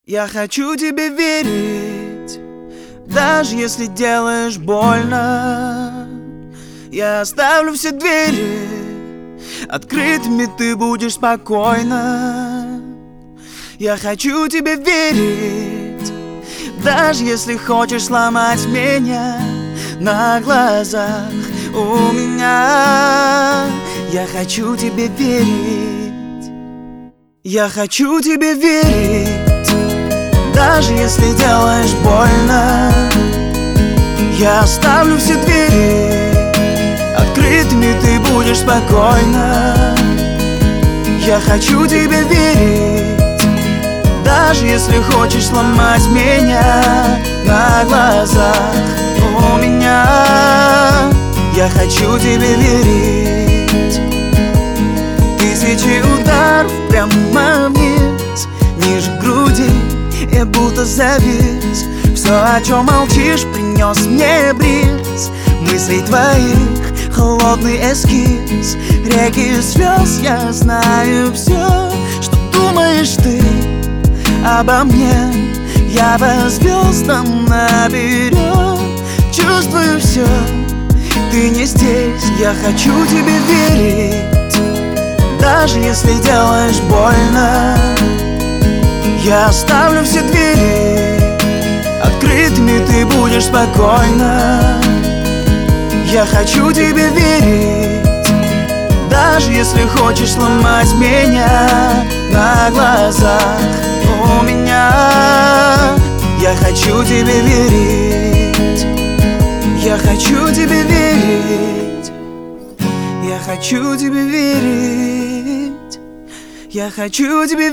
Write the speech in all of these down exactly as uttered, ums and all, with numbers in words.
Я хочу тебе верить, даже если делаешь больно. Я оставлю все двери открытыми, ты будешь спокойна. Я хочу тебе верить, даже если хочешь сломать меня на глазах у меня. Я хочу тебе верить, я хочу тебе верить, даже если делаешь больно. Я оставлю все двери открытыми, ты будешь спокойна. Я хочу тебе верить, даже если хочешь сломать меня на глазах у меня. Я хочу тебе верить. Тысячи ударов прямо вниз, ниже груди я будто завис. Все, о чем молчишь, принес мне бриз мыслей твоих, холодный эскиз. Реки слез, я знаю все, что думаешь ты обо мне. Я по звездам наперед чувствую все, ты не здесь. Я хочу тебе верить, даже если делаешь больно. Я оставлю все двери открытыми, ты будешь спокойна. Я хочу тебе верить, даже если хочешь сломать меня на глазах у меня. Я хочу тебе верить, я хочу тебе верить, я хочу тебе верить, я хочу тебе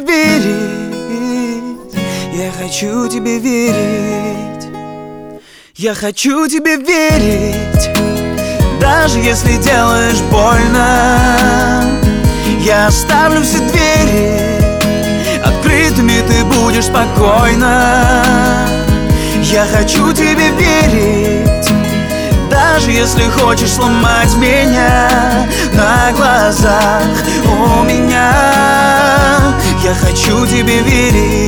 верить, я хочу тебе верить, я хочу тебе верить, даже если делаешь больно. Я оставлю все двери открытыми, ты будешь спокойна. Я хочу тебе верить, даже если хочешь сломать меня на глазах у меня. Я хочу тебе верить.